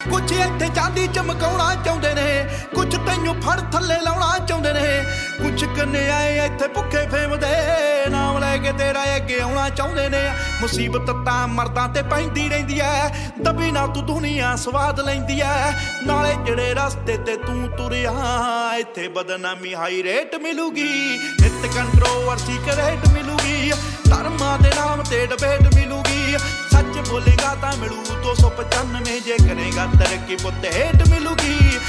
ਕੁਛ ਇੱਥੇ ਚਾਂਦੀ ਚਮਕਾਉਣਾ ਚਾਹੁੰਦੇ ਨੇ, ਕੁਛ ਤੈਨੂੰ ਫੜ ਥੱਲੇ ਲਾਉਣਾ ਚਾਹੁੰਦੇ ਨੇ, ਕੁਛ ਕਨਿਆਏ ਇੱਥੇ ਭੁੱਖੇ ਫੇਮਦੇ ਨਾਮ ਲੈ ਕੇ ਤੇਰਾ ਅੱਗੇ ਆਉਣਾ ਚਾਹੁੰਦੇ ਨੇ। ਮੁਸੀਬਤ ਤਾਂ ਮਰਦਾਂ ਤੇ ਪੈਂਦੀ ਰਹਿੰਦੀ ਐ, ਦਬੀ ਨਾ ਤੂੰ ਦੁਨੀਆ ਸਵਾਦ ਲੈਂਦੀ ਐ। ਨਾਲੇ ਜਿਹੜੇ ਰਸਤੇ ਤੇ ਤੂੰ ਤੁਰਿਆ ਇੱਥੇ ਬਦਨਾਮੀ ਹਾਈ ਰੇਟ ਮਿਲੂਗੀ, ਨਿੱਤ ਕੰਟਰੋਵਰਸੀ ਕਰੇਟ ਮਿਲੂਗੀ, ਧਰਮਾਂ ਦੇ ਨਾਮ ਤੇ ਡਿਬੇਟ ਮਿਲੂਗੀ। ਸੱਚ ਬੋਲੇਗਾ ਤਾਂ ਮਿਲੂ 295, ਜੇ ਕਰੇਗਾ ਤਰੱਕੀ ਪੁੱਤ ਹੇਠ ਮਿਲੂਗੀ।